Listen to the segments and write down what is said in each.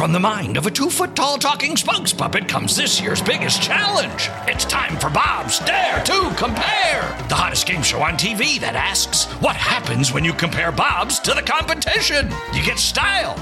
From the mind of a 2-foot-tall talking spokes puppet comes this year's biggest challenge. It's time for Bob's Dare to Compare, the hottest game show on TV that asks, what happens when you compare Bob's to the competition? You get style.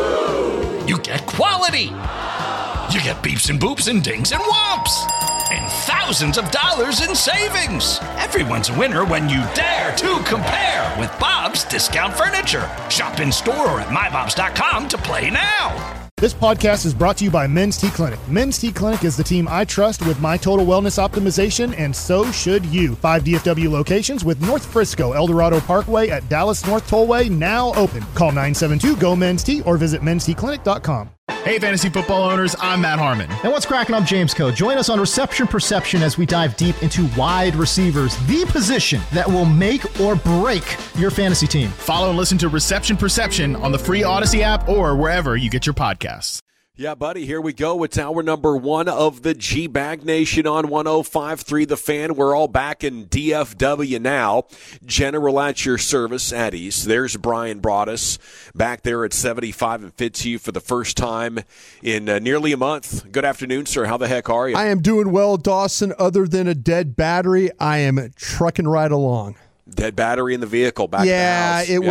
You get quality. You get beeps and boops and dings and whomps. And thousands of dollars in savings. Everyone's a winner when you dare to compare with Bob's Discount Furniture. Shop in store or at mybobs.com to play now. This podcast is brought to you by Men's T Clinic. Men's T Clinic is the team I trust with my total wellness optimization, and so should you. 5 DFW locations with North Frisco, El Dorado Parkway at Dallas North Tollway now open. Call 972-GO-MEN'S-T or visit mensteclinic.com. Hey, fantasy football owners, I'm Matt Harmon. And what's cracking? I'm James Coe. Join us on Reception Perception as we dive deep into wide receivers, the position that will make or break your fantasy team. Follow and listen to Reception Perception on the free Odyssey app or wherever you get your podcasts. Yeah, buddy, here we go. It's hour number 1 of the G-Bag Nation on 105.3 The Fan. We're all back in DFW now. General at your service at East. There's Brian Broaddus back there at 75 and Fitzhugh for the first time in nearly a month. Good afternoon, sir. How the heck are you? I am doing well, Dawson. Other than a dead battery, I am trucking right along. Dead battery in the vehicle back at the house. It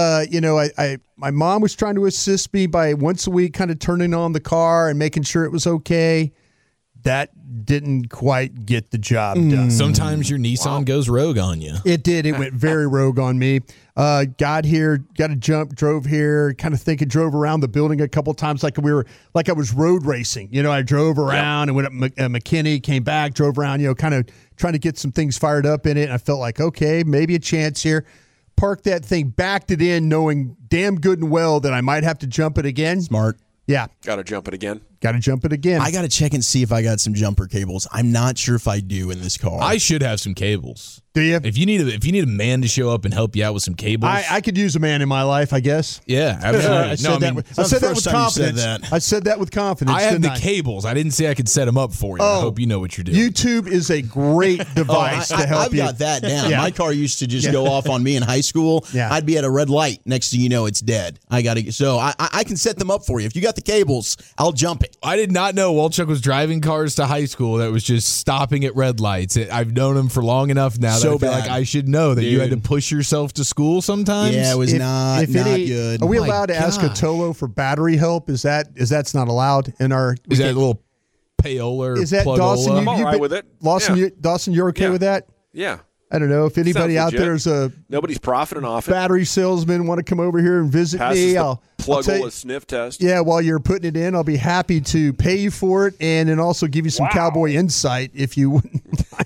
was, my mom was trying to assist me by once a week kind of turning on the car and making sure it was okay. That didn't quite get the job done. Sometimes your Nissan goes rogue on you. It did. It went very rogue on me. Got here, got a jump, drove here, kind of drove around the building a couple times like I was road racing. You know, I drove around and went up McKinney, came back, drove around, kind of trying to get some things fired up in it. And I felt like, okay, maybe a chance here. Parked that thing, backed it in, knowing damn good and well that I might have to jump it again. Smart. Yeah. Got to jump it again. Got to jump it again. I got to check and see if I got some jumper cables. I'm not sure if I do in this car. I should have some cables. Do you? If you need a man to show up and help you out with some cables, I could use a man in my life, I guess. Yeah, absolutely. I said that with confidence. I said that with confidence. I have the cables. I didn't say I could set them up for you. I hope you know what you're doing. YouTube is a great device to help I've you. I've got that down. Yeah. My car used to just go off on me in high school. Yeah. I'd be at a red light. Next thing you know, it's dead. I can set them up for you. If you got the cables, I'll jump it. I did not know Walchuk was driving cars to high school that was just stopping at red lights. I've known him for long enough now that I feel like I should know that you had to push yourself to school sometimes. Yeah, it was not good. Are we allowed to ask a Tolo for battery help? Is that's not allowed in our? Is that a little payola? Is that Dawson? I'm all right with it. Dawson, you're okay with that? Yeah. I don't know if anybody out there is nobody's profiting off it. Battery salesman want to come over here and visit me. I'll plug a sniff test. Yeah, while you're putting it in, I'll be happy to pay you for it and then also give you some cowboy insight if you wouldn't.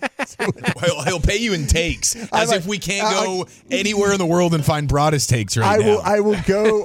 He'll pay you in takes, if we can't go anywhere in the world and find Broaddus takes now. I will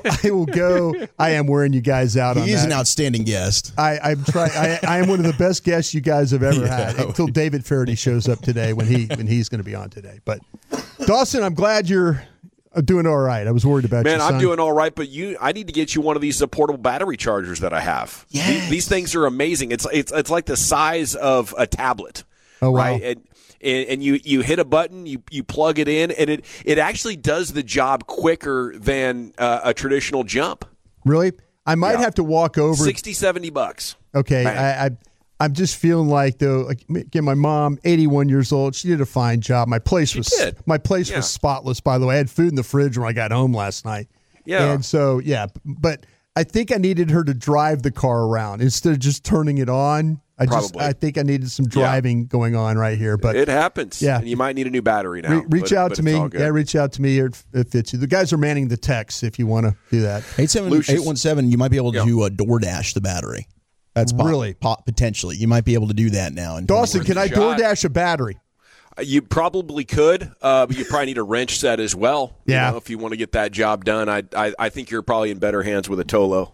go. I am wearing you guys out on that. He's an outstanding guest. I'm trying. I am one of the best guests you guys have ever had until David Faraday shows up today when he's going to be on today. But Dawson, I'm glad you're doing all right. I was worried about you. Man, I'm doing all right, but I need to get you one of these portable battery chargers that I have. Yes. These things are amazing. It's like the size of a tablet. Oh, wow. Right? And you hit a button, you plug it in, and it actually does the job quicker than a traditional jump. Really? I might have to walk over. $60-$70. Okay. I'm just feeling like, though, again, my mom, 81 years old, she did a fine job. My place was spotless, by the way. I had food in the fridge when I got home last night. Yeah. And so, but I think I needed her to drive the car around instead of just turning it on. I think I needed some driving going on right here. But it happens. Yeah. And you might need a new battery now. Reach out to me. Yeah, reach out to me here at Fitzhugh. The guys are manning the text if you want to do that. 817, you might be able to DoorDash the battery. That's really potentially. You might be able to do that now. Dawson, can I DoorDash a battery? You probably could, but you probably need a wrench set as well. Yeah. If you want to get that job done, I think you're probably in better hands with a Tolo.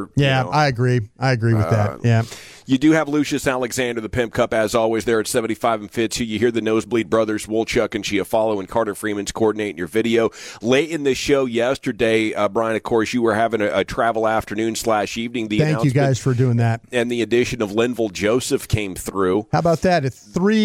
I agree. I agree with that. Yeah. You do have Lucius Alexander, the Pimp Cup, as always, there at 75 and Fitzhugh. You hear the Nosebleed Brothers, Wolchuk and Chiafalo and Carter Freeman's coordinating your video. Late in the show yesterday, Brian, of course, you were having a travel afternoon / evening. Thank you guys for doing that. And the addition of Linville Joseph came through. How about that? At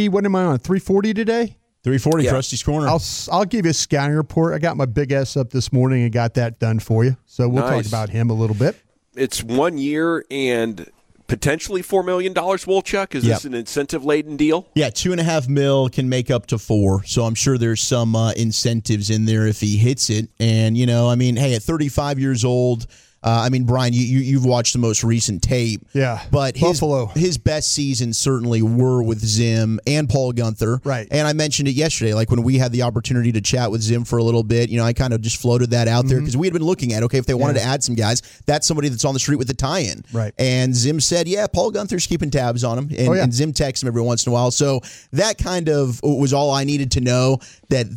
340 today? 340, Krusty's Corner. I'll give you a scouting report. I got my big S up this morning and got that done for you. So we'll talk about him a little bit. it's 1 year and potentially $4 million, Wolchuk? Is this an incentive-laden deal? Yeah, $2.5 million can make up to $4 million. So I'm sure there's some incentives in there if he hits it. And, at 35 years old, Brian, you've watched the most recent tape. Yeah. But his best seasons certainly were with Zim and Paul Guenther. Right. And I mentioned it yesterday, like when we had the opportunity to chat with Zim for a little bit, I kind of just floated that out there because we had been looking at, if they wanted to add some guys, that's somebody that's on the street with the tie-in. Right. And Zim said, Paul Guenther's keeping tabs on him. And Zim texts him every once in a while. So that kind of was all I needed to know, that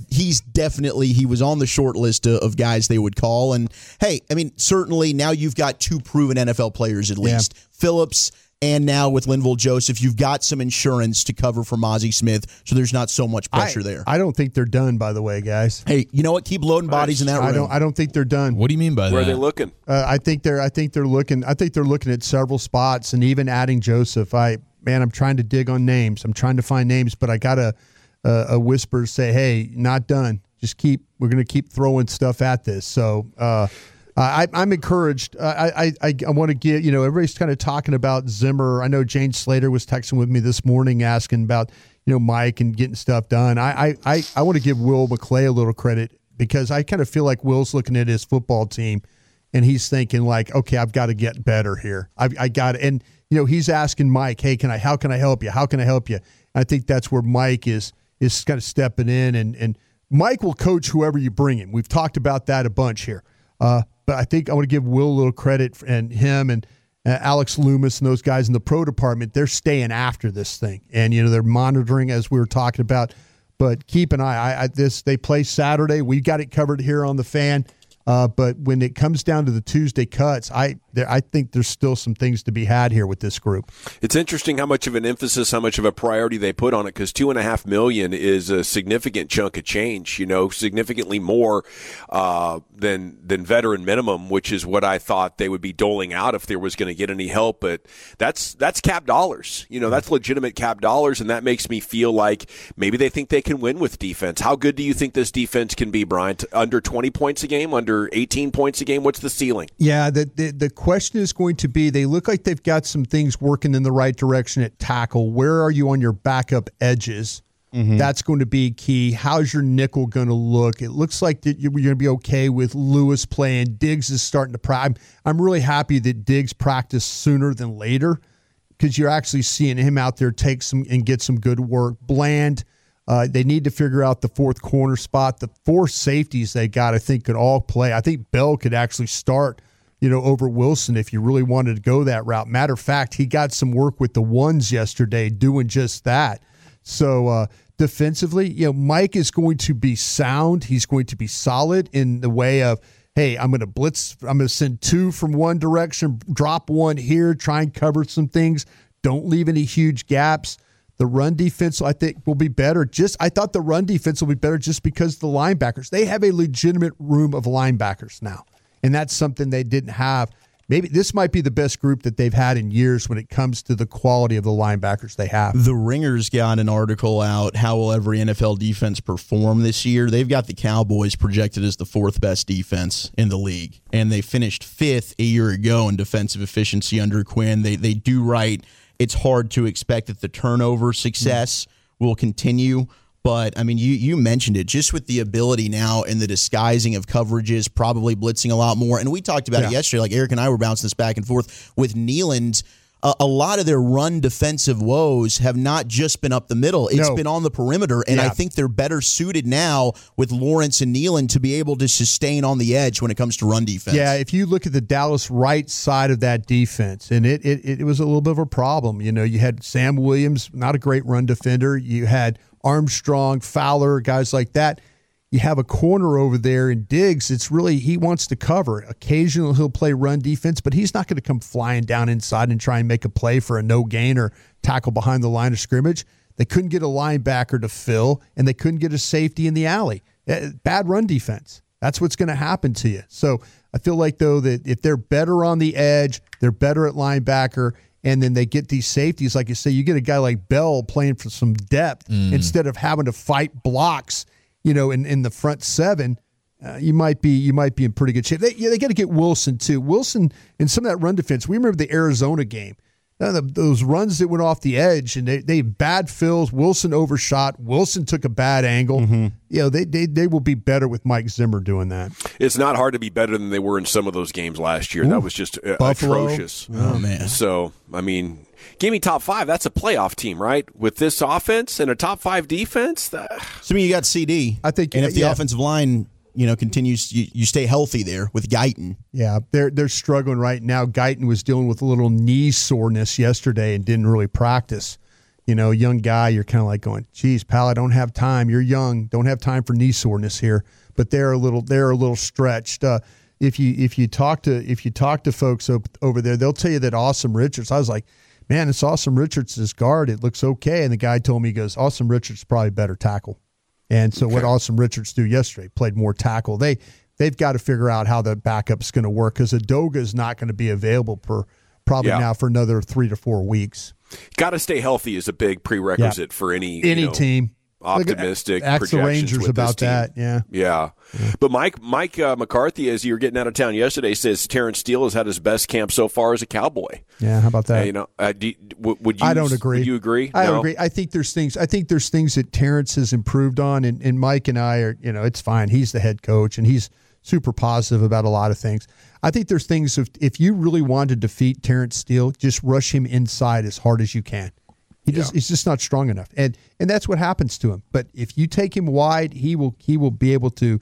he was on the short list of guys they would call. And, hey, certainly now you've got two proven NFL players at least. Phillips, and now with Linval Joseph, you've got some insurance to cover for Mazi Smith, so there's not so much pressure there. I don't think they're done, by the way, guys. Hey, you know what? Keep loading bodies in that room. I don't think they're done. What do you mean by that? Where are they looking? I think they're looking at several spots, and even adding Joseph. I'm trying to dig on names. I'm trying to find names, but I got a whisper say, hey, not done. We're going to keep throwing stuff at this. So I'm encouraged. I want to get, everybody's kind of talking about Zimmer. I know Jane Slater was texting with me this morning asking about, Mike and getting stuff done. I want to give Will McClay a little credit, because I kind of feel like Will's looking at his football team and he's thinking like, okay, I've got to get better here. I got it. And, he's asking Mike, hey, how can I help you? How can I help you? I think that's where Mike is kind of stepping in, and Mike will coach whoever you bring him. We've talked about that a bunch here. But I think I want to give Will a little credit, and him and Alex Loomis and those guys in the pro department. They're staying after this thing, and they're monitoring, as we were talking about. But keep an eye. They play Saturday. We got it covered here on the Fan. But when it comes down to the Tuesday cuts, I think there's still some things to be had here with this group. It's interesting how much of an emphasis, how much of a priority they put on it, because $2.5 million is a significant chunk of change. Significantly more than veteran minimum, which is what I thought they would be doling out if there was going to get any help. But that's cap dollars. That's legitimate cap dollars, and that makes me feel like maybe they think they can win with defense. How good do you think this defense can be, Brian? Under 20 points a game? Under 18 points a game? What's the ceiling? Yeah, the question is going to be, they look like they've got some things working in the right direction at tackle. Where are you on your backup edges? Mm-hmm. That's going to be key. How's your nickel going to look? It looks like that you're going to be okay with Lewis playing. Diggs is starting to practice. I'm really happy that Diggs practiced sooner than later, because you're actually seeing him out there take some and get some good work. Bland, they need to figure out the fourth corner spot. The four safeties they got, I think, could all play. I think Bell could actually start, over Wilson if you really wanted to go that route. Matter of fact, he got some work with the ones yesterday doing just that. So defensively, Mike is going to be sound. He's going to be solid in the way of, hey, I'm going to blitz. I'm going to send two from one direction, drop one here, try and cover some things. Don't leave any huge gaps. The run defense, I think, will be better. I thought the run defense will be better just because of the linebackers. They have a legitimate room of linebackers now, and that's something they didn't have. Maybe this might be the best group that they've had in years when it comes to the quality of the linebackers they have. The Ringer's got an article out, how will every NFL defense perform this year? They've got the Cowboys projected as the fourth best defense in the league, and they finished fifth a year ago in defensive efficiency under Quinn. They do right. It's hard to expect that the turnover success will continue. But, you mentioned it, just with the ability now and the disguising of coverages, probably blitzing a lot more. And we talked about it yesterday. Like Eric and I were bouncing this back and forth with Neyland. A lot of their run defensive woes have not just been up the middle. It's been on the perimeter. And I think they're better suited now with Lawrence and Neyland to be able to sustain on the edge when it comes to run defense. Yeah, if you look at the Dallas right side of that defense, and it was a little bit of a problem. You had Sam Williams, not a great run defender. You had Armstrong, Fowler, guys like that. You have a corner over there in Diggs. It's really, he wants to cover. Occasionally he'll play run defense, but he's not going to come flying down inside and try and make a play for a no gain or tackle behind the line of scrimmage. They couldn't get a linebacker to fill, and they couldn't get a safety in the alley. Bad run defense. That's what's going to happen to you. So I feel like, though, that if they're better on the edge, they're better at linebacker, and then they get these safeties, like you say, you get a guy like Bell playing for some depth instead of having to fight blocks, in the front seven. you might be in pretty good shape. They got to get Wilson too. Wilson in some of that run defense. We remember the Arizona game. Those runs that went off the edge, and they bad fills. Wilson overshot. Wilson took a bad angle. Mm-hmm. They will be better with Mike Zimmer doing that. It's not hard to be better than they were in some of those games last year. Ooh, that was just atrocious. Oh, man. So, I mean, give me top 5. That's a playoff team, right? With this offense and a top 5 defense. So, I mean, you got CD. I think, and if the offensive line continues, you stay healthy there with Guyton. Yeah, they're struggling right now. Guyton was dealing with a little knee soreness yesterday and didn't really practice. Young guy, you're kind of like going, geez, pal, I don't have time. You're young, don't have time for knee soreness here. But they're a little stretched. If you talk to folks over there, they'll tell you that Awesome Richards. I was like, man, it's Awesome Richards' guard. It looks okay. And the guy told me, he goes, Awesome Richards is probably better tackle. And so what Awesome Richards do yesterday, played more tackle. They've got to figure out how the backup is going to work because Adoga is not going to be available now for another 3 to 4 weeks. Got to stay healthy is a big prerequisite for any team. Optimistic Ask the Rangers about that. Yeah. But Mike McCarthy, as you were getting out of town yesterday, says Terrence Steele has had his best camp so far as a Cowboy. Yeah, how about that? Would you? I don't agree. Would you agree? I don't agree. I think there's things that Terrence has improved on, and Mike and I are. It's fine. He's the head coach, and he's super positive about a lot of things. I think there's things if you really want to defeat Terrence Steele, just rush him inside as hard as you can. He's just not strong enough, and that's what happens to him. But if you take him wide, he will be able to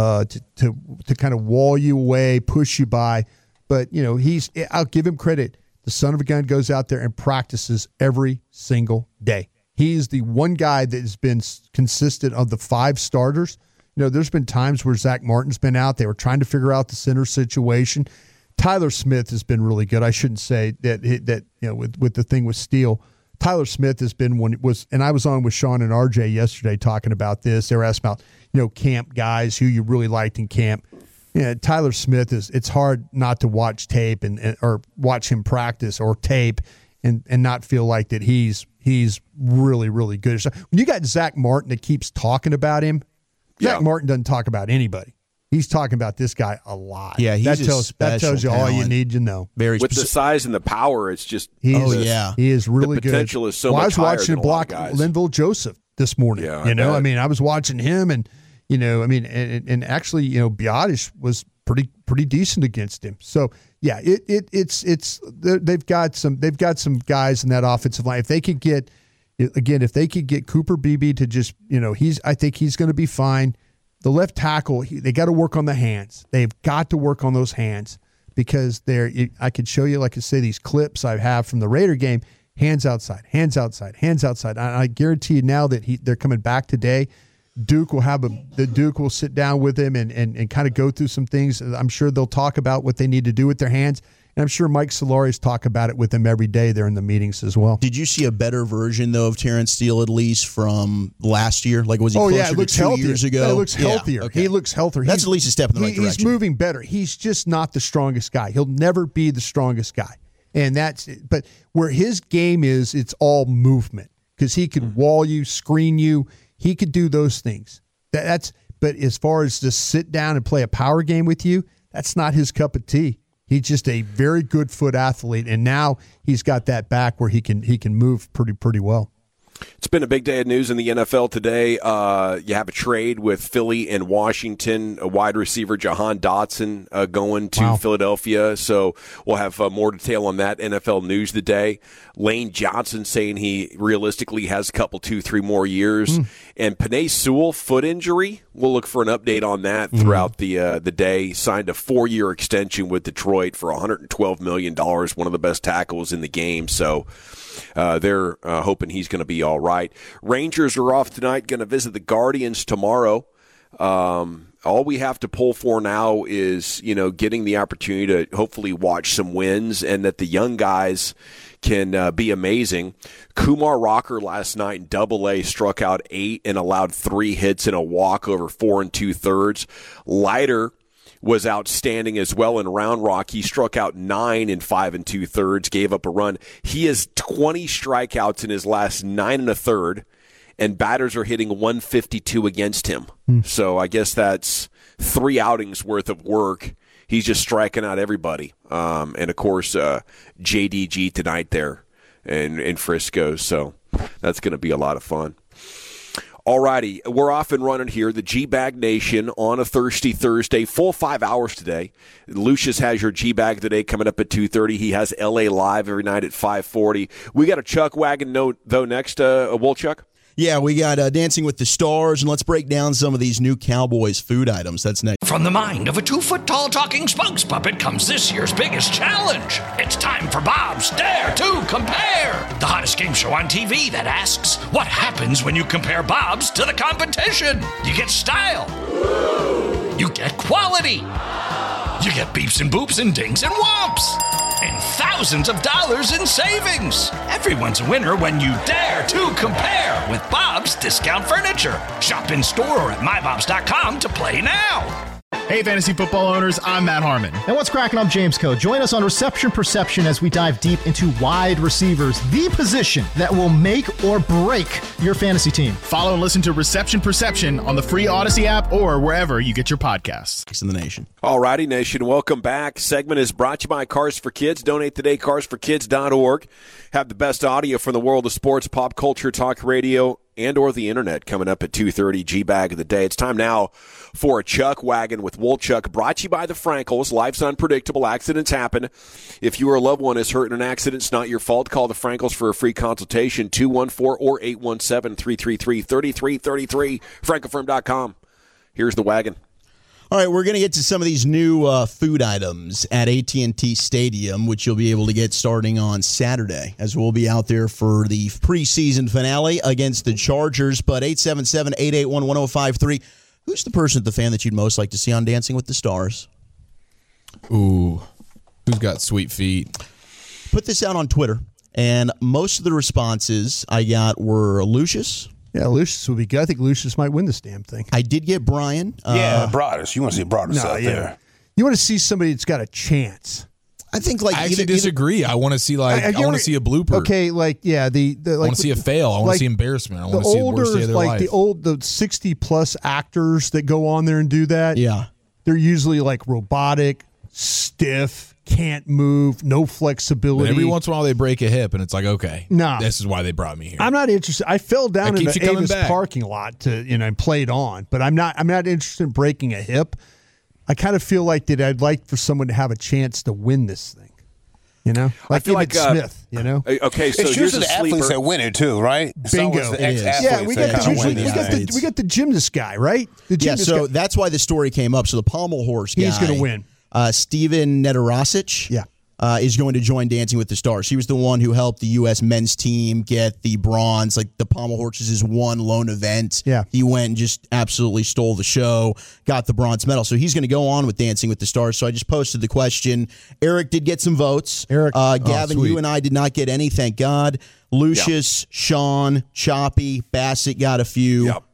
kind of wall you away, push you by. But I'll give him credit. The son of a gun goes out there and practices every single day. He is the one guy that has been consistent of the 5 starters. There's been times where Zach Martin's been out. They were trying to figure out the center situation. Tyler Smith has been really good. I shouldn't say that with the thing with Steele. Tyler Smith has been and I was on with Sean and RJ yesterday talking about this. They were asking about, camp guys who you really liked in camp. Tyler Smith it's hard not to watch tape or watch him practice or tape and not feel like that he's really, really good. So when you got Zach Martin that keeps talking about him, Zach Martin doesn't talk about anybody. He's talking about this guy a lot. Yeah, that tells you all you need to know. With the size and the power, it's just he is really good. The potential is so much I was higher watching than block Linville Joseph this morning. Yeah, I was watching him, and and actually, Biotish was pretty decent against him. So yeah, they've got some guys in that offensive line. If they could get Cooper Beebe to just I think he's going to be fine. The left tackle, they got to work on the hands. They've got to work on those hands because I could show you, like I say, these clips I have from the Raider game, hands outside, hands outside, hands outside. I guarantee you now that they're coming back today, Duke will sit down with him and kind of go through some things. I'm sure they'll talk about what they need to do with their hands. And I'm sure Mike Solari's talk about it with them every day there in the meetings as well. Did you see a better version, though, of Terrence Steele, at least from last year? Like, was he closer to 2 years ago? It looks healthier. Yeah, okay. He looks healthier. That's at least a step in the right direction. He's moving better. He's just not the strongest guy. He'll never be the strongest guy. And but where his game is, it's all movement because he could wall you, screen you. He could do those things. But as far as just sit down and play a power game with you, that's not his cup of tea. He's just a very good foot athlete, and now he's got that back where he can move pretty well. It's been a big day of news in the NFL today. You have a trade with Philly and Washington, a wide receiver, Jahan Dotson, going to Philadelphia. So we'll have more detail on that NFL news today. Lane Johnson saying he realistically has a couple, 2-3 more years. And Penei Sewell, foot injury. We'll look for an update on that throughout the day. Signed a 4-year extension with Detroit for $112 million, one of the best tackles in the game. So they're hoping he's going to be all right. Rangers are off tonight, going to visit the Guardians tomorrow. All we have to pull for now is, getting the opportunity to hopefully watch some wins and that the young guys can be amazing. Kumar Rocker last night in Double-A struck out 8 and allowed 3 hits and a walk over 4 2/3. Leiter was outstanding as well in Round Rock. He struck out 9 in 5 2/3, gave up a run. He has 20 strikeouts in his last 9 1/3, and batters are hitting 152 against him. So I guess that's 3 outings worth of work. He's just striking out everybody. And, of course, JDG tonight there in Frisco. So that's going to be a lot of fun. All righty, we're off and running here. The G-Bag Nation on a Thirsty Thursday, full 5 hours today. Lucius has your G-Bag today coming up at 2:30. He has LA Live every night at 5:40. We got a Chuck Wagon note, though, next, Wolchuk? Yeah, we got Dancing with the Stars, and let's break down some of these new Cowboys food items. That's next. From the mind of a 2-foot-tall talking spokes puppet comes this year's biggest challenge. It's time for Bob's Dare to Compare, the hottest game show on TV that asks, what happens when you compare Bob's to the competition? You get style. You get quality. You get beeps and boops and dings and whomps. And thousands of dollars in savings. Everyone's a winner when you dare to compare with Bob's Discount Furniture. Shop in store or at mybobs.com to play now. Hey, fantasy football owners, I'm Matt Harmon. And what's cracking? I'm James Coe. Join us on Reception Perception as we dive deep into wide receivers, the position that will make or break your fantasy team. Follow and listen to Reception Perception on the free Odyssey app or wherever you get your podcasts. In the nation. All righty, Nation. Welcome back. Segment is brought to you by Cars for Kids. Donate today, carsforkids.org. Have the best audio from the world of sports, pop culture, talk radio, and or the internet coming up at 2:30, G-Bag of the day. It's time now for a Chuck Wagon with Wolchuk, brought to you by the Frankels. Life's unpredictable. Accidents happen. If you or a loved one is hurt in an accident, it's not your fault. Call the Frankels for a free consultation, 214 or 817-333-3333, frankelfirm.com. Here's the wagon. All right, we're going to get to some of these new food items at AT&T Stadium, which you'll be able to get starting on Saturday, as we'll be out there for the preseason finale against the Chargers. But 877-881-1053, who's the person at the fan that you'd most like to see on Dancing with the Stars? Ooh, who's got sweet feet? Put this out on Twitter, and most of the responses I got were Lucius. Yeah, Lucius would be good. I think Lucius might win this damn thing. I did get Brian. Broadus. You want to see Broadus out there. You want to see somebody that's got a chance. I think I actually disagree. I want to see I want to see a blooper. Okay, I want to see a fail. I want to see embarrassment. I want to see the worst day of their life. The 60+ actors that go on there and do that. Yeah, they're usually like robotic, stiff, can't move, no flexibility. But every once in a while they break a hip, and it's like, okay, this is why they brought me here. I'm not interested. I fell down in the Avis parking lot and played on, but I'm not interested in breaking a hip. I kind of feel like that I'd like for someone to have a chance to win this thing. Like I feel like Smith, Okay, so it's here's usually the athletes that win it too, right? Bingo. We got the gymnast guy, right? So that's why the story came up. So the pommel horse guy, he's going to win. Steven Nedorosic is going to join Dancing with the Stars. He was the one who helped the U.S. men's team get the bronze. Like the pommel horses is one lone event. Yeah. He went and just absolutely stole the show, got the bronze medal. So he's going to go on with Dancing with the Stars. So I just posted the question. Eric did get some votes. Gavin, you and I did not get any, thank God. Lucius, Sean, Choppy, Bassett got a few. Yep.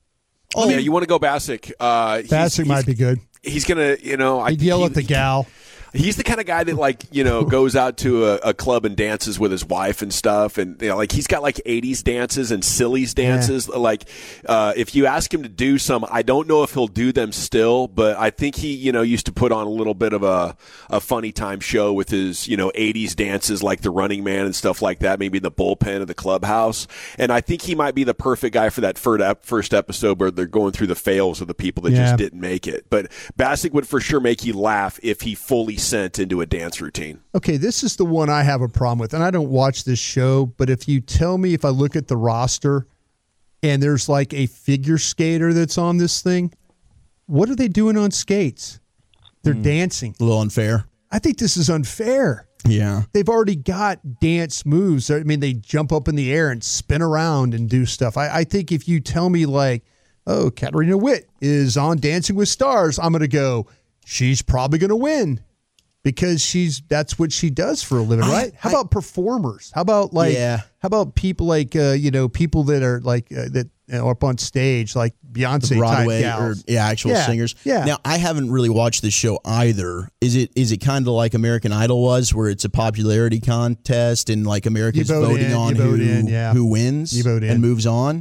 You want to go Bassett. Bassett might be good. He's going to, He'd yell at the gal. He's the kind of guy that goes out to a club and dances with his wife and stuff, and he's got 80s dances and sillies dances. Yeah. If you ask him to do some, I don't know if he'll do them still, but I think he used to put on a little bit of a funny time show with his 80s dances like the Running Man and stuff like that, maybe in the bullpen of the clubhouse. And I think he might be the perfect guy for that first episode where they're going through the fails of the people that just didn't make it. But Bassick would for sure make you laugh if he fully sent into a dance routine. Okay, this is the one I have a problem with, and I don't watch this show, but if you tell me, if I look at the roster and there's a figure skater that's on this thing, what are they doing on skates? They're dancing. A little unfair. I think this is unfair. Yeah. They've already got dance moves. I mean, they jump up in the air and spin around and do stuff. I think if you tell me Katarina Witt is on Dancing with Stars, I'm going to go, she's probably going to win. Because that's what she does for a living, right? How about performers? How about how about people people that are that up on stage like Beyonce Broadway type gals. or actual singers. Yeah. Now I haven't really watched this show either. Is it kind of like American Idol was, where it's a popularity contest and America's voting on who wins and moves on?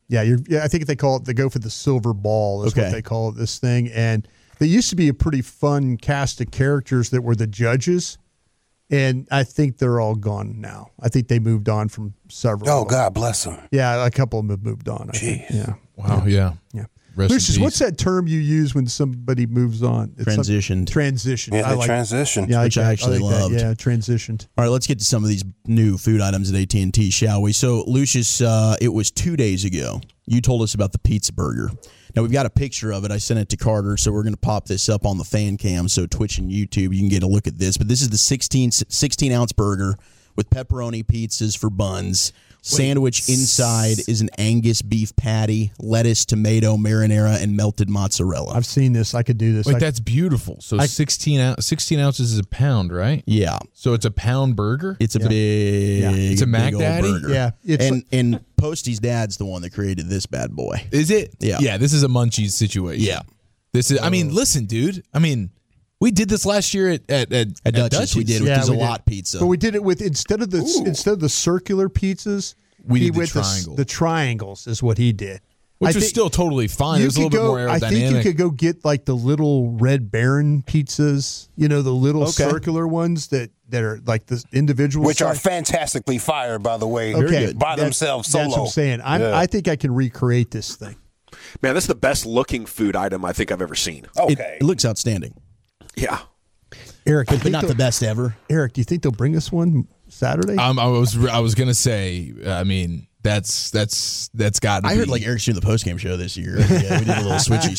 Yeah, I think they go for the silver ball is what they call this thing. And there used to be a pretty fun cast of characters that were the judges, and I think they're all gone now. I think they moved on from several. Oh, God bless them. Yeah, a couple of them have moved on. Jeez. Yeah. Wow, yeah. Lucius, what's that term you use when somebody moves on? Transitioned. Transitioned. Yeah, transitioned. Yeah, which I actually loved. Yeah, transitioned. All right, let's get to some of these new food items at AT&T, shall we? So, Lucius, it was 2 days ago. You told us about the pizza burger. Now, we've got a picture of it. I sent it to Carter, so we're going to pop this up on the fan cam. So, Twitch and YouTube, you can get a look at this. But this is the 16-ounce burger with pepperoni pizzas for buns. Sandwich inside is an Angus beef patty, lettuce, tomato, marinara, and melted mozzarella. I've seen this. I could do this. Wait, that's beautiful. So 16 ounces is a pound, right? Yeah. So it's a pound burger? It's a big, it's a Mac Daddy? burger. Yeah. And Posty's dad's the one that created this bad boy. Is it? Yeah. Yeah, this is a Munchies situation. Yeah. This is. I mean, listen, dude. I mean, we did this last year at Dutch's. We did with the Zalot pizza. But we did it with instead of the circular pizzas, we did the triangles is what he did. Which was still totally fine. It was a little bit more aerodynamic. I think you could go get like the little Red Baron pizzas, the little circular ones that are like the individual Which are fantastically fired, by the way, by themselves solo. That's what I'm saying. I think I can recreate this thing. Man, that's the best looking food item I think I've ever seen. It looks outstanding. Yeah. Eric, but not the best ever. Eric, do you think they'll bring us one Saturday? I was gonna say. I mean, that's got. I heard like Eric's doing the post game show this year. Yeah, we did a little switch.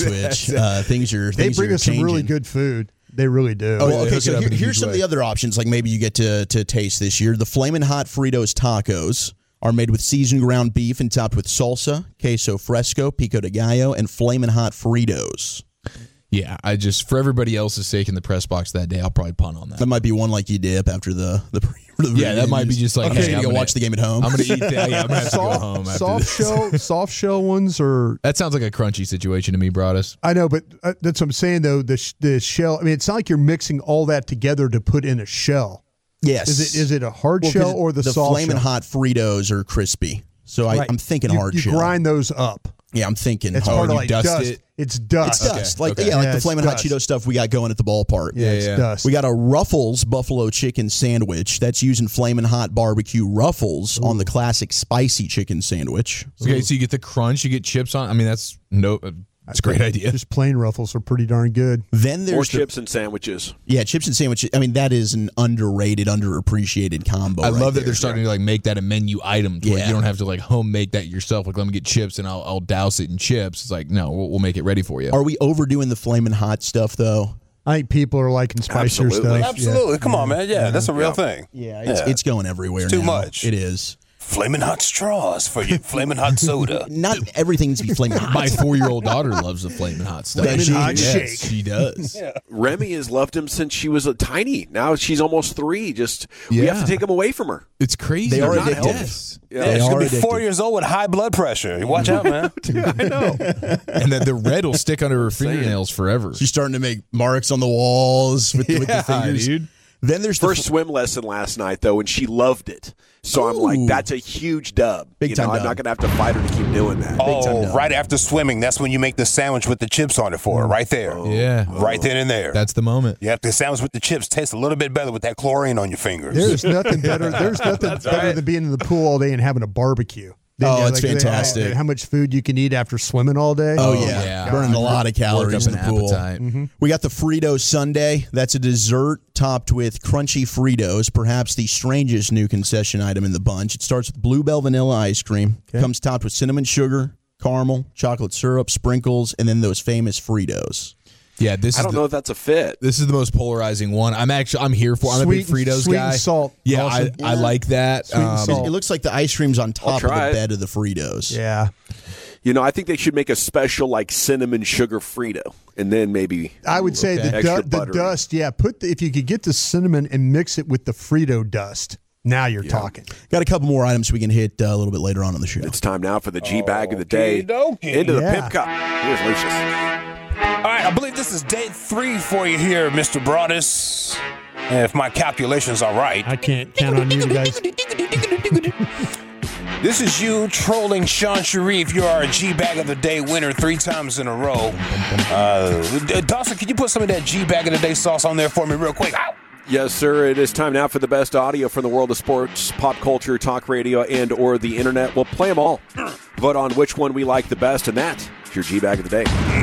They bring us some really good food. They really do. Oh, okay. So here's some of the other options. Like maybe you get to taste this year. The Flamin' Hot Fritos tacos are made with seasoned ground beef and topped with salsa, queso fresco, pico de gallo, and Flamin' Hot Fritos. Yeah, for everybody else's sake in the press box that day, I'll probably punt on that. That might be one like you dip after the yeah, that might be just like, hey, I'm gonna watch the game at home. I'm gonna eat that. Yeah, I'm gonna have to go home after this. Soft shell ones are. That sounds like a crunchy situation to me, Broadus. I know, but that's what I'm saying though. The shell. I mean, it's not like you're mixing all that together to put in a shell. Yes. Is it a hard shell or the soft shell? The Flamin' Hot Fritos are crispy, so I'm thinking hard shell. You grind those up. Yeah, I'm thinking. It's part of like dust. It's dust. It's dust. Like the Flamin' Hot Cheeto stuff we got going at the ballpark. Yeah, it's dust. We got a Ruffles buffalo chicken sandwich that's using Flamin' Hot barbecue Ruffles on the classic spicy chicken sandwich. Okay, so you get the crunch, you get chips on. I mean, that's a great idea. Just plain Ruffles are pretty darn good. Then there's more chips and sandwiches. Yeah, chips and sandwiches. I mean, that is an underrated, underappreciated combo. I love that they're starting to like make that a menu item to where you don't have to like home make that yourself. Like, let me get chips and I'll douse it in chips. It's like, no, we'll make it ready for you. Are we overdoing the Flamin' Hot stuff though? I think people are liking spicier stuff. Absolutely. Come on, man. Yeah, that's a real thing. Yeah, it's going everywhere. It's too now. much. It is. Flamin' Hot straws for your Flamin' Hot soda. Not everything needs to be Flamin' Hot. My 4-year-old daughter loves the Flamin' Hot stuff. Flamin' Hot shake. She does. Yeah. Remy has loved him since she was tiny. Now she's almost 3. We have to take him away from her. It's crazy. They are not addictive. Yeah, she's going to be 4 years old with high blood pressure. Watch out, man. Yeah, I know. And then the red will stick under her fingernails forever. She's starting to make marks on the walls with the fingers. Dude. Then there's first swim lesson last night, though, and she loved it. So I'm like, that's a huge dub. Big time I'm not going to have to fight her to keep doing that. Oh, right after swimming, that's when you make the sandwich with the chips on it for her, right there. Yeah. Right then and there. That's the moment. Yeah, the sandwich with the chips tastes a little bit better with that chlorine on your fingers. There's nothing better. There's nothing better than being in the pool all day and having a barbecue. It's fantastic. How much food you can eat after swimming all day. Oh, yeah. Burning a lot of calories in the pool. Mm-hmm. We got the Frito Sundae. That's a dessert topped with crunchy Fritos, perhaps the strangest new concession item in the bunch. It starts with Bluebell vanilla ice cream. Okay. Comes topped with cinnamon sugar, caramel, chocolate syrup, sprinkles, and then those famous Fritos. Yeah, I don't know if that's a fit. This is the most polarizing one. I'm here for. I'm a big Fritos sweet guy. And salt. Yeah, I like that. Sweet and salt. It looks like the ice cream's on top of the bed of the Fritos. Yeah. I think they should make a special like cinnamon sugar Frito, and then maybe I would say the dust. Yeah, if you could get the cinnamon and mix it with the Frito dust. Now you're talking. Got a couple more items we can hit a little bit later on in the show. It's time now for the G Bag of the day. Into the Pip Cup. Here's Lucius. All right, I believe this is day 3 for you here, Mr. Broadus. If my calculations are right. I can't count on you guys. This is you trolling Sean Sharif. You are a G-Bag of the Day winner 3 times in a row. Dawson, can you put some of that G-Bag of the Day sauce on there for me real quick? Ow! Yes, sir. It is time now for the best audio from the world of sports, pop culture, talk radio, and or the internet. We'll play them all. Vote on which one we like the best, and that is your G-Bag of the Day.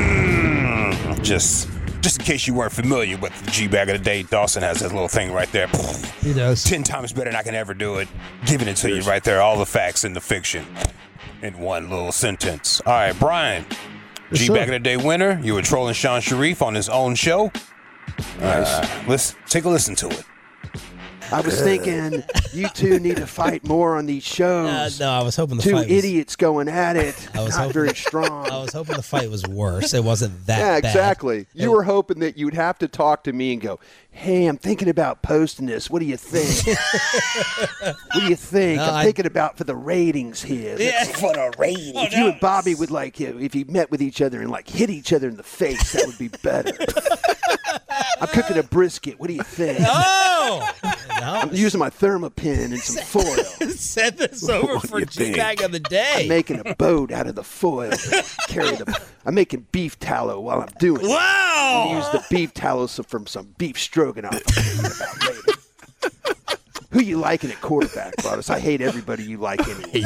Just in case you weren't familiar with the G-Bag of the Day, Dawson has that little thing right there. He does. 10 times better than I can ever do it. Giving it to you right there. All the facts and the fiction in one little sentence. All right, Brian. Yes, G-Bag sir. of the Day winner. You were trolling Sean Sharif on his own show. Nice. Let's take a listen to it. I was thinking you two need to fight more on these shows. No, I was hoping the Two fight was... idiots going at it. Not very strong. I was hoping the fight was worse. It wasn't that Yeah, bad. exactly. You were hoping that you'd have to talk to me and go, hey, I'm thinking about posting this. What do you think? What do you think? No, I'm thinking about for the ratings here. For the ratings. If you and Bobby would if you met with each other and hit each other in the face, that would be better. I'm cooking a brisket. What do you think? Oh! I'm using my Thermopin and some foil. Send this over for G-Bag of the Day. I'm making a boat out of the foil. I'm making beef tallow while I'm doing it. Wow! I'm gonna use the beef tallow from some beef stroganoff. I'm thinking about later. Who you liking at quarterback, Brothers? I hate everybody you like anyway.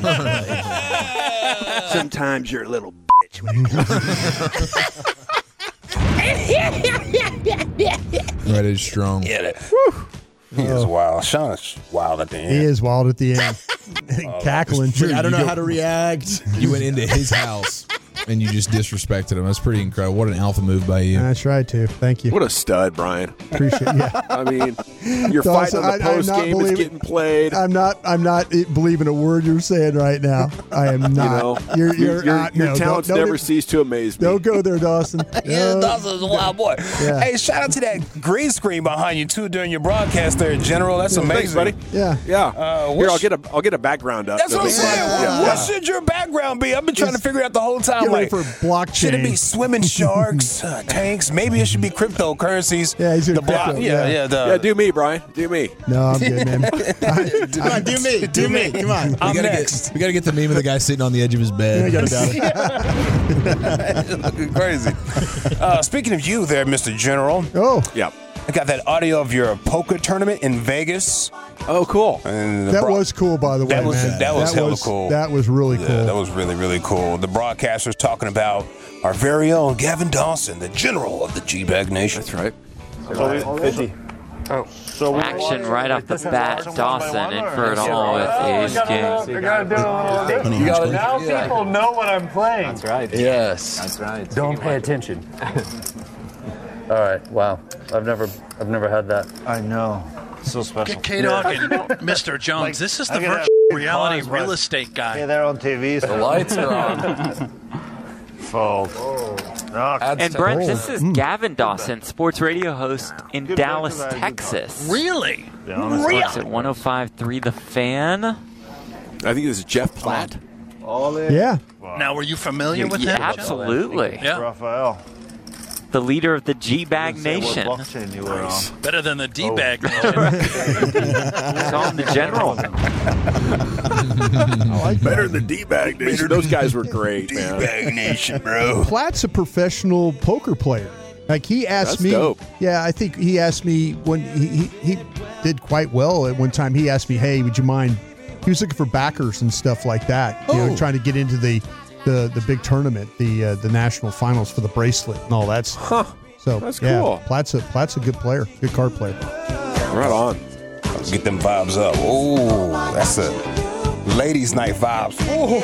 Sometimes you're a little bitch when it comes That is strong. Yeah, he is wild. Sean is wild at the end. He is wild at the end. Cackling. I don't know how to react. You went into his house and you just disrespected him. That's pretty incredible. What an alpha move by you. I tried to. Thank you. What a stud, Brian. Appreciate it. Yeah. I mean, you're Dawson, fighting on the I'm post not game. It's getting played. I'm not believing a word you're saying right now. I am not. Your talents never cease to amaze me. Don't go there, Dawson. Dawson's a wild boy. Yeah. Hey, shout out to that green screen behind you too during your broadcast there, General. That's amazing, buddy. Yeah. Here, I'll get a background up. That's what I'm saying. What should your background be? I've been trying to figure out the whole time. Get ready for blockchain. Should it be swimming sharks, tanks? Maybe it should be cryptocurrencies. Yeah, he's the crypto. Yeah, do me, Brian. Do me. No, I'm good, man. Come on, do me. Come on. I'm next. We got to get the meme of the guy sitting on the edge of his bed. Looking crazy. Speaking of you there, Mr. General. Oh. Yeah. I got that audio of your poker tournament in Vegas. Oh, cool. And That was cool, by the way, that was man. hella cool. That was really cool. Yeah, that was really, really cool. The broadcasters talking about our very own Gavin Dawson, the general of the G-Bag Nation. That's right. 50. Action right off the bat. Dawson in for it all with Ace King. You're gonna do a little bit. Now people know what I'm playing. That's right. Yes. That's right. Don't pay attention. All right. Wow. I've never had that. I know. So special. K-Dog and Mr. Jones, this is the virtual reality real estate guy. Yeah, they're on TV. So The lights are on. Fold. And Brent, this is Gavin Dawson, sports radio host in Dallas, Texas. Really? Works at 105.3 The Fan. I think this is Jeff Platt. Yeah. Now, were you familiar with him? Absolutely. Yeah. Raphael. The leader of the G-Bag Nation. Nice. Better than the D-Bag Nation. Call him the general. Better than the D-Bag Nation. Those guys were great, man. D-Bag Nation, bro. Platt's a professional poker player. Like he asked That's me. dope. Yeah, I think he asked me when he did quite well at one time. He asked me, "Hey, would you mind?" He was looking for backers and stuff like that. You know, trying to get into the big tournament, the national finals for the bracelet and all that stuff. So that's yeah, cool. Platt's a good player, good card player. Right on. Get them vibes up. Oh, that's a ladies' night vibes. Oh.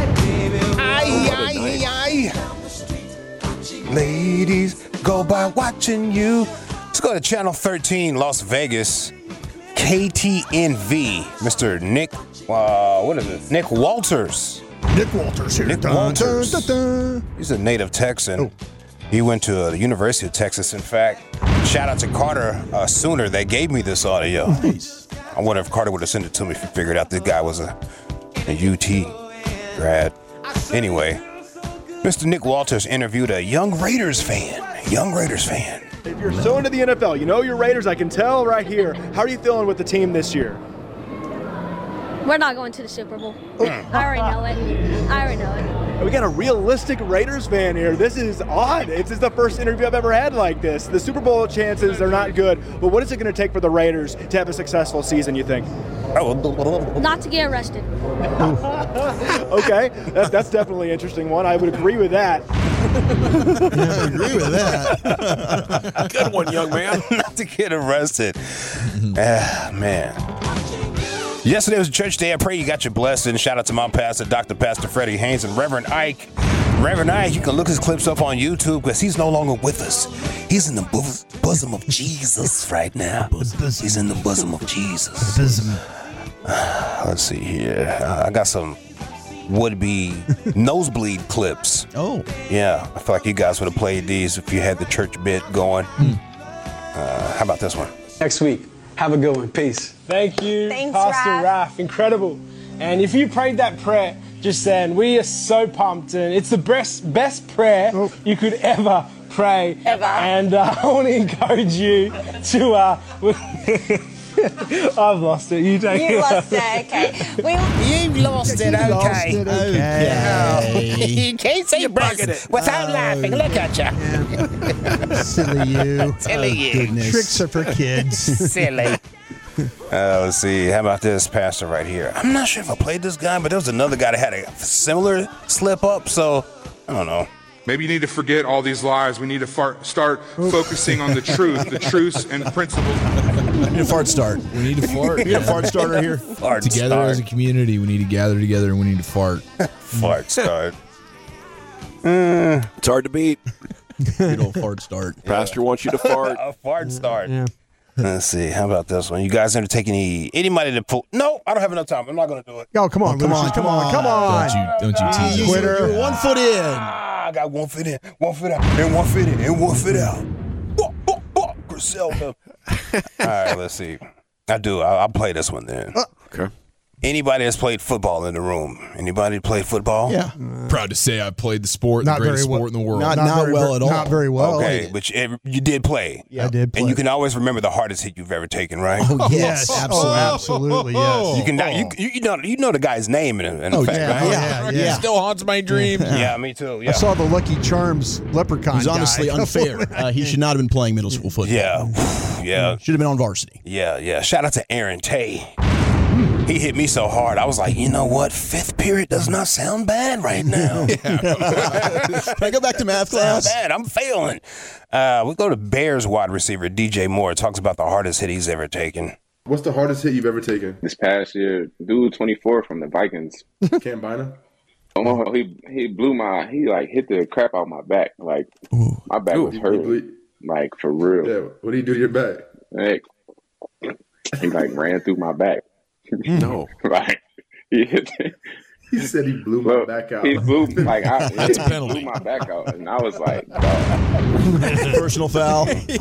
Ladies, go by watching you. Let's go to Channel 13, Las Vegas. KTNV. Mr. Nick, what is it? Nick Walters. Nick Walters here. Nick Walters. He's a native Texan. He went to the University of Texas, in fact. Shout out to Carter Sooner. They gave me this audio. Nice. I wonder if Carter would have sent it to me if he figured out this guy was a UT grad. Anyway, Mr. Nick Walters interviewed a young Raiders fan. If you're so into the NFL, you know your Raiders, I can tell right here. How are you feeling with the team this year? We're not going to the Super Bowl. I already know it. We got a realistic Raiders fan here. This is odd. This is the first interview I've ever had like this. The Super Bowl chances are not good, but what is it going to take for the Raiders to have a successful season, you think? Not to get arrested. Okay, that's definitely an interesting one. I would agree with that. I agree with that. Good one, young man. Not to get arrested. Man. Yesterday was church day. I pray you got your blessing. Shout out to my pastor, Dr. Pastor Freddie Haynes, and Reverend Ike. Reverend Ike, you can look his clips up on YouTube because he's no longer with us. He's in the bosom of Jesus right now. He's in the bosom of Jesus. Let's see here. I got some would-be nosebleed clips. Oh. Yeah, I feel like you guys would have played these if you had the church bit going. How about this one? Next week. Have a good one. Peace. Thank you, Thanks, Pastor Raph. Raph. Incredible. And if you prayed that prayer just then, we are so pumped. And it's the best prayer you could ever pray. Ever. And I want to encourage you to... I've lost it. You take it. You lost it, okay. You've lost it, okay. You can't say this without laughing. Look at you. Silly you. Silly you. Tricks are for kids. Silly. Let's see. How about this pastor right here? I'm not sure if I played this guy, but there was another guy that had a similar slip up, so I don't know. Maybe you need to forget all these lies. We need to start focusing on the truths and principles. We need a fart start. We need to fart. We got a fart starter here. Fart Together start. as a community, we need to gather together and we need to fart. Fart start. It's hard to beat. Good old fart start. Pastor wants you to fart. A fart start. Yeah. Let's see. How about this one? You guys ever take anybody to pull? No, I don't have enough time. I'm not going to do it. Oh, come on, Lucius. Come on. Don't you tease us. Quitter. You're 1 foot in. I got 1 foot in, 1 foot out, and 1 foot in, and 1 foot out. Griselda. All right, let's see. I'll play this one then. Okay. Anybody that's played football in the room? Anybody played football? Yeah. Proud to say I played the sport, the greatest sport in the world. Not well at all. Not very well. Okay, but you did play. Yeah, I did play. And you can always remember the hardest hit you've ever taken, right? Oh, yes. Absolutely, yes. You can you know the guy's name in effect, right? Yeah. It still haunts my dreams. Yeah, me too. Yeah. I saw the Lucky Charms leprechaun He's honestly guy. unfair. He should not have been playing middle school football. Yeah. Should have been on varsity. Yeah. Shout out to Aaron Tay. He hit me so hard, I was like, you know what? 5th period does not sound bad right now. Can I go back to math class? Bad. I'm failing. We go to Bears wide receiver DJ Moore. Talks about the hardest hit he's ever taken. What's the hardest hit you've ever taken? This past year, dude 24 from the Vikings. Can't bind him? Oh, he hit the crap out my back. Like, my back was hurt. Like, for real. Yeah. What did he do to your back? Like, he ran through my back. No. Like, He said he blew my back out. He blew That's a penalty. He blew my back out, and I was like, dog. Personal foul. He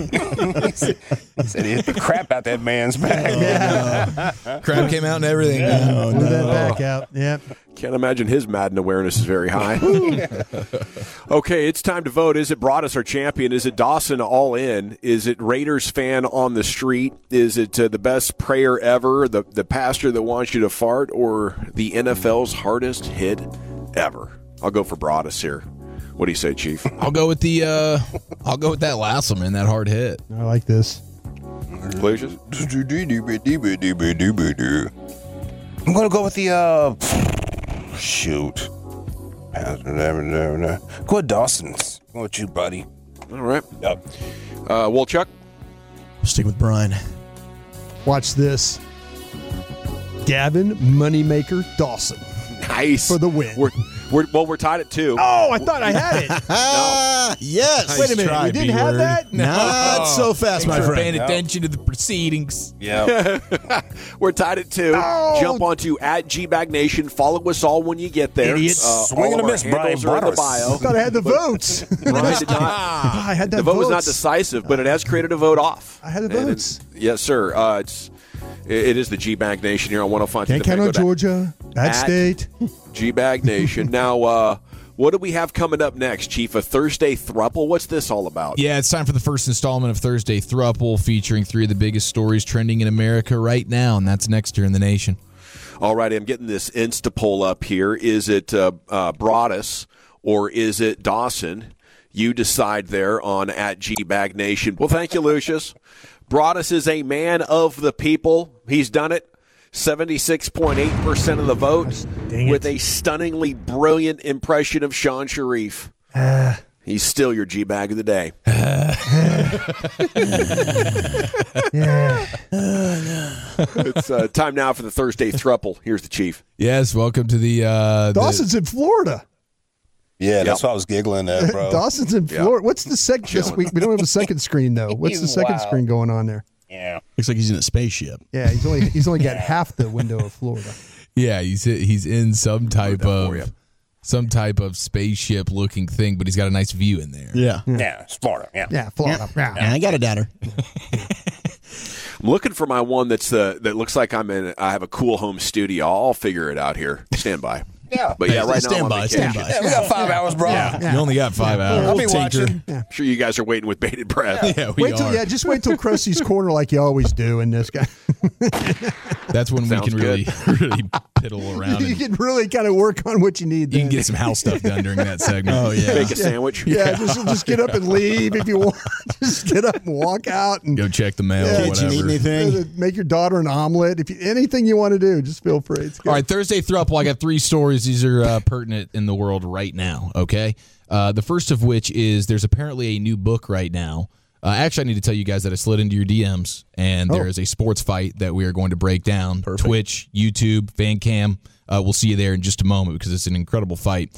said he hit the crap out that man's back. Crap came out and everything. Blew that back out. Yep. Can't imagine his Madden awareness is very high. Okay, it's time to vote. Is it Broadus our champion? Is it Dawson all in? Is it Raiders fan on the street? Is it the best prayer ever, the pastor that wants you to fart, or the NFL's hardest hit ever? I'll go for Broadus here. What do you say, Chief? I'll go with that last one, man, that hard hit. I like this. Lucius? I'm going to go with the, shoot. Go with Dawson's. Go with you, buddy. All right. Yep. Chuck? Stick with Brian. Watch this. Gavin Moneymaker Dawson. Nice. For the win. We're tied at 2. Oh, I thought I had it. No. Yes. Wait a minute. We didn't have that? Not so fast, my friend. Paying attention to the proceedings. Yeah. We're tied at 2. Oh. Jump onto @GBagNation. Follow us all when you get there. Idiots. Swing and a miss, Brian. Are in the bio. I thought I had the votes. Brian did not. I had that The vote was votes. not decisive, but it has created a vote off. I had the votes. Yes, sir. It is the G-Bag Nation here on 105. Can't count on Georgia. Bad state. G-Bag Nation. Now, what do we have coming up next, Chief? A Thursday Thruple? What's this all about? Yeah, it's time for the first installment of Thursday Thruple, featuring 3 of the biggest stories trending in America right now, and that's next here in the nation. All right, I'm getting this Insta poll up here. Is it Broadus or is it Dawson? You decide there on @GBagNation. Well, thank you, Lucius. Broadus is a man of the people. He's done it. 76.8% of the vote with a stunningly brilliant impression of Sean Sharif. He's still your G-Bag of the day. It's time now for the Thursday Thruple. Here's the Chief. Yes, welcome to the Dawson's in Florida. Yeah, that's why I was giggling at, bro. Dawson's in Florida. What's the second this week? We don't have a second screen though. What's the second screen going on there? Yeah, looks like he's in a spaceship. Yeah, he's only got half the window of Florida. Yeah, he's in some type of spaceship looking thing, but he's got a nice view in there. Yeah, it's Florida. Yeah, Florida. Yeah. I got a daughter. I'm looking for my one that looks like I have a cool home studio. I'll figure it out here. Stand by. Yeah, but right now I'm on vacation. Yeah, we got 5 hours, bro. Yeah. You only got 5 hours. I'll be watching. I'm sure you guys are waiting with bated breath. Yeah, we are. Just wait till Krusty's Corner like you always do in this guy. That's when we can really piddle around. You can really kind of work on what you need. You can get some house stuff done during that segment. Oh, yeah. Make a sandwich. Yeah, just get up and leave if you want. Just get up and walk out. And go check the mail or whatever. You need anything? Make your daughter an omelet. Anything you want to do, just feel free. It's good. All right, Thursday Thruple. I got 3 stories. These are pertinent in the world right now, okay? The first of which is there's apparently a new book right now. Actually, I need to tell you guys that I slid into your DMs, and there is a sports fight that we are going to break down. Perfect. Twitch, YouTube, FanCam. We'll see you there in just a moment because it's an incredible fight.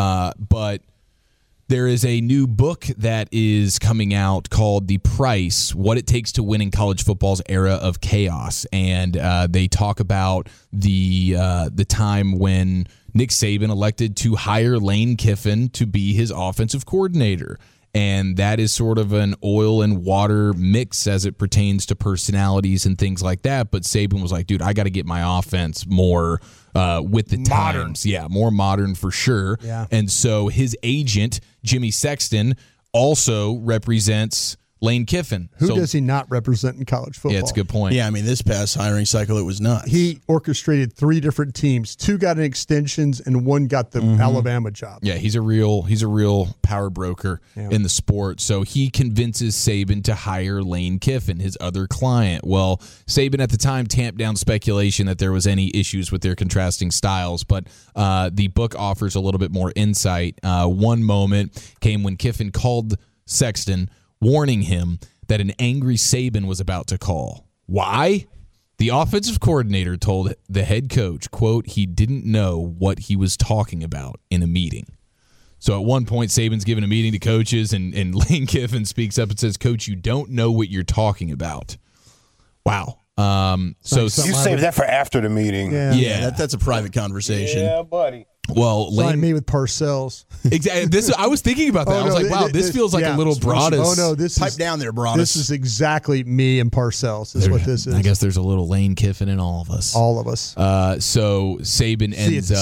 But there is a new book that is coming out called The Price, What It Takes to Win in College Football's Era of Chaos. And they talk about the time when Nick Saban elected to hire Lane Kiffin to be his offensive coordinator. And that is sort of an oil and water mix as it pertains to personalities and things like that. But Saban was like, dude, I got to get my offense more with the times. Yeah, more modern for sure. Yeah. And so his agent, Jimmy Sexton, also represents Lane Kiffin. Who does he not represent in college football? Yeah, it's a good point. Yeah, I mean, this past hiring cycle, it was nuts. He orchestrated 3 different teams. 2 got an extensions, and 1 got the Alabama job. Yeah, he's a real power broker in the sport. So he convinces Saban to hire Lane Kiffin, his other client. Well, Saban at the time tamped down speculation that there was any issues with their contrasting styles, but the book offers a little bit more insight. One moment came when Kiffin called Sexton, warning him that an angry Saban was about to call. Why? The offensive coordinator told the head coach, quote, he didn't know what he was talking about in a meeting. So at one point, Saban's giving a meeting to coaches, and Lane Kiffin speaks up and says, Coach, you don't know what you're talking about. Wow. So you save that for after the meeting. Yeah, that's a private conversation. Yeah, buddy. Well, Lane, me with Parcells. Exactly. I was thinking about that. I was like, wow, this feels like a little Broadus. Oh no, this pipe is down there, Broadus. This is exactly me and Parcells. Is what this is. I guess there's a little Lane Kiffin in all of us. All of us. So Saban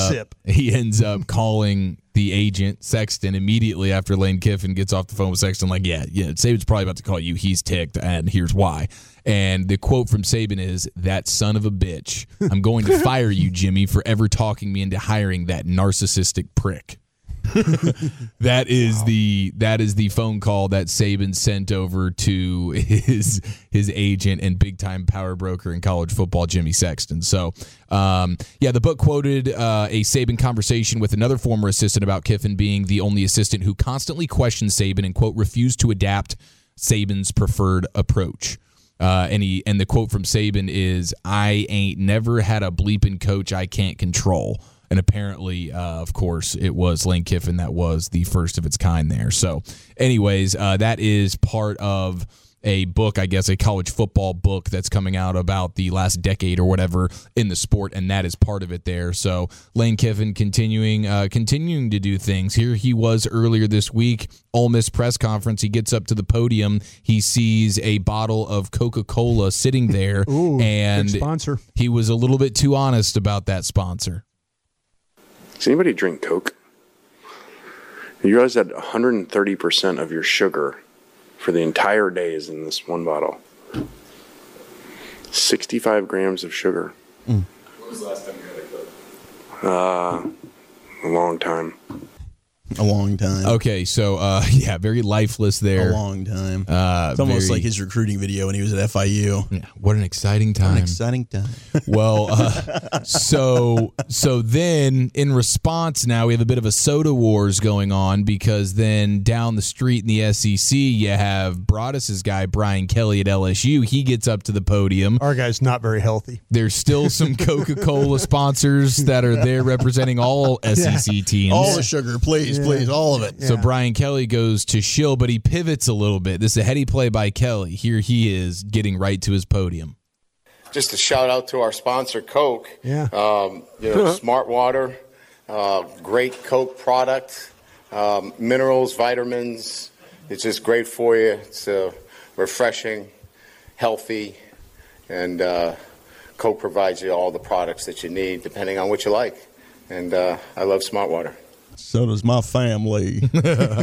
ends up calling the agent Sexton immediately after Lane Kiffin gets off the phone with Sexton. Like, yeah, Saban's probably about to call you. He's ticked, and here's why. And the quote from Saban is, "That son of a bitch. I'm going to fire you, Jimmy, for ever talking me into hiring that narcissistic prick." That is the phone call that Saban sent over to his agent and big time power broker in college football, Jimmy Sexton. So, the book quoted a Saban conversation with another former assistant about Kiffin being the only assistant who constantly questioned Saban and, quote, refused to adapt Saban's preferred approach. And the quote from Saban is, "I ain't never had a bleeping coach I can't control." And apparently, of course, it was Lane Kiffin that was the first of its kind there. So anyways, that is part of a book, I guess, a college football book that's coming out about the last decade or whatever in the sport, and that is part of it there. So Lane Kiffin continuing to do things. Here he was earlier this week, Ole Miss press conference. He gets up to the podium. He sees a bottle of Coca-Cola sitting there, and big sponsor. He was a little bit too honest about that sponsor. Does anybody drink Coke? You realize that 130% of your sugar for the entire day is in this one bottle. 65 grams of sugar. When was the last time you had a Coke? A long time. A long time. Okay, so very lifeless there. A long time. It's almost like his recruiting video when he was at FIU. Yeah, what an exciting time. What an exciting time. Well, so then in response now we have a bit of a soda wars going on, because then down the street in the SEC you have Broadus's guy Brian Kelly at LSU. He gets up to the podium. Our guy's not very healthy. There's still some Coca-Cola sponsors that are there representing all SEC teams. All the sugar, please. Please, all of it. So Brian Kelly goes to shill, but he pivots a little bit. This is a heady play by Kelly. Here he is getting right to his podium. Just a shout out to our sponsor, Coke. Yeah. Smart Water, great Coke product, minerals, vitamins. It's just great for you. It's refreshing, healthy, and Coke provides you all the products that you need depending on what you like. And I love Smart Water. So does my family. He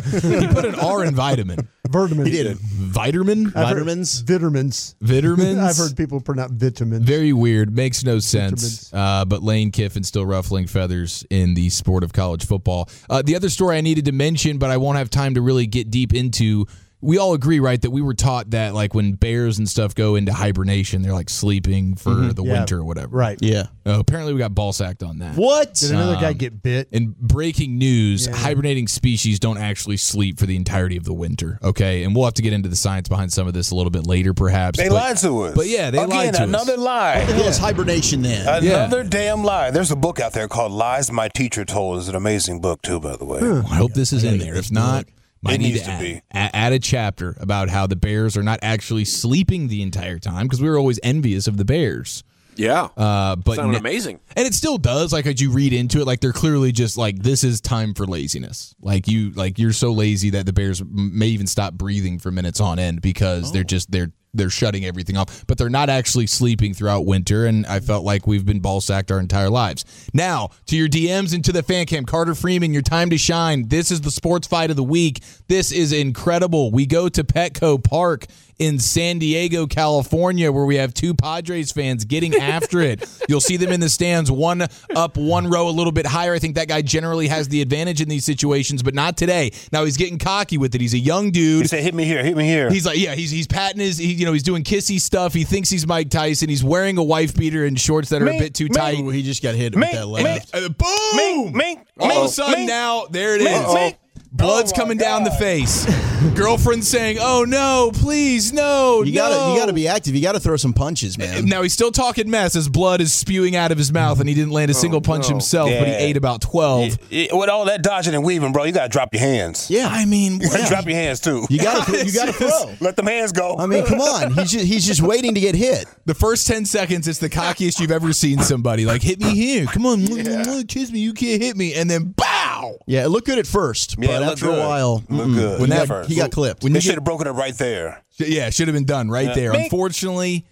put an R in vitamin. Vitamin. He did. Vitamin? Vitamins? Vitamins. Vitamins? I've heard people pronounce vitamins. Very weird. Makes no sense. But Lane Kiffin still ruffling feathers in the sport of college football. The other story I needed to mention, but I won't have time to really get deep into, we all agree, right, that we were taught that like when bears and stuff go into hibernation, they're like sleeping for the winter or whatever. Right. Yeah. Apparently we got ball sacked on that. What? Did another guy get bit? And breaking news, hibernating species don't actually sleep for the entirety of the winter, okay? And we'll have to get into the science behind some of this a little bit later, perhaps. They lied to us. But yeah, they lied to us. Another lie. What the hell is hibernation then? Another damn lie. There's a book out there called Lies My Teacher Told. It's an amazing book, too, by the way. I hope this is in there. If not, It need needs to to be. add a chapter about how the Bears are not actually sleeping the entire time, because we were always envious of the Bears. Yeah. But sounded amazing. And it still does. Like, as you read into it, like they're clearly just like, this is time for laziness. You're so lazy that the Bears may even stop breathing for minutes on end because they're shutting everything off, but they're not actually sleeping throughout winter, and I felt like we've been ball-sacked our entire lives. Now, to your DMs and to the fan cam, Carter Freeman, your time to shine. This is the sports fight of the week. This is incredible. We go to Petco Park in San Diego, California, where we have two Padres fans getting after it. You'll see them in the stands, one up, one row a little bit higher. I think that guy generally has the advantage in these situations, but not today. Now he's getting cocky with it. He's a young dude. He said, hit me here, hit me here. He's like, he's patting his, he's doing kissy stuff. He thinks he's Mike Tyson. He's wearing a wife beater and shorts that are a bit too tight. Ooh, he just got hit with that left. Boom! All of a sudden now, there it is. Blood's coming down the face. Girlfriend's saying, "Oh no, please, no, You gotta be active. You gotta throw some punches, man." Now he's still talking mess as blood is spewing out of his mouth, and he didn't land a single punch himself, but he ate about 12. With all that dodging and weaving, bro, you gotta drop your hands. Yeah, I mean, drop your hands too. You gotta throw. Let them hands go. I mean, come on. He's just waiting to get hit. The first 10 seconds, it's the cockiest you've ever seen somebody. Like, hit me here. Come on, kiss me. You can't hit me. And then, bow! Yeah, it looked good at first, but after a while, look good. when he got clipped. They should have broken it right there. Yeah, should have been done right there. Unfortunately,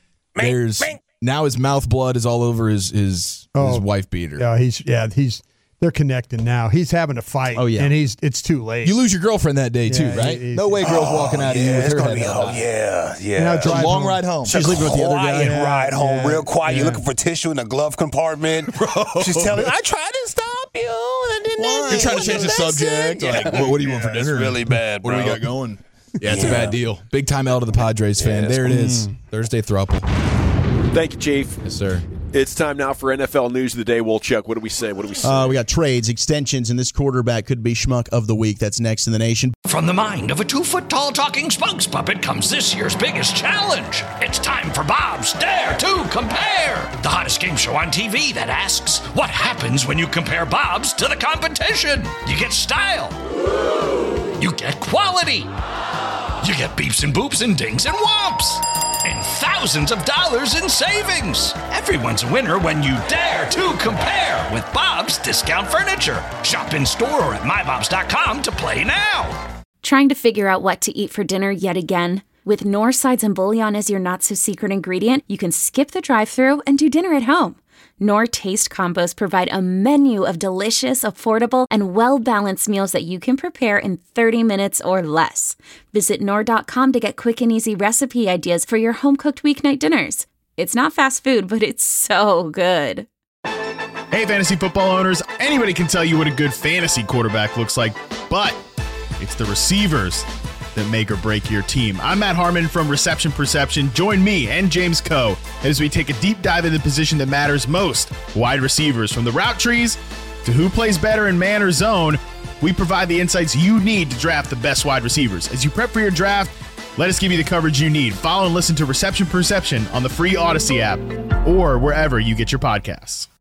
now his mouth blood is all over his wife beater. Yeah, they're connecting now. He's having a fight. Oh yeah, and it's too late. You lose your girlfriend that day too, right? No way, girls walking out of here with her head yeah. It's a long ride home. She's living with the other guy. Ride home, real quiet. You're looking for tissue in the glove compartment. She's telling, I tried to stop you. You're trying to change the subject. Like, what do you want for dinner? It's really bad, bro. What do we got going? Yeah, it's a bad deal. Big time L to the Padres fan. There it is. Thursday throuple. Thank you, Chief. Yes, sir. It's time now for NFL News of the Day. Wolchuk, what do we say? We got trades, extensions, and this quarterback could be schmuck of the week. That's next in the nation. From the mind of a 2-foot-tall talking spokes puppet comes this year's biggest challenge. It's time for Bob's Dare to Compare, the hottest game show on TV that asks, what happens when you compare Bob's to the competition? You get style. You get quality. You get beeps and boops and dings and whomps. And thousands of dollars in savings. Everyone's a winner when you dare to compare with Bob's Discount Furniture. Shop in store or at mybobs.com to play now. Trying to figure out what to eat for dinner yet again? With Knorr sides and bouillon as your not-so-secret ingredient, you can skip the drive-thru and do dinner at home. Knorr Taste Combos provide a menu of delicious, affordable, and well-balanced meals that you can prepare in 30 minutes or less. Visit Knorr.com to get quick and easy recipe ideas for your home-cooked weeknight dinners. It's not fast food, but it's so good. Hey, fantasy football owners, anybody can tell you what a good fantasy quarterback looks like, but it's the receivers that make or break your team. I'm Matt Harmon from Reception Perception. Join me and James Coe as we take a deep dive into the position that matters most, wide receivers. From the route trees to who plays better in man or zone, we provide the insights you need to draft the best wide receivers. As you prep for your draft, let us give you the coverage you need. Follow and listen to Reception Perception on the free Odyssey app or wherever you get your podcasts.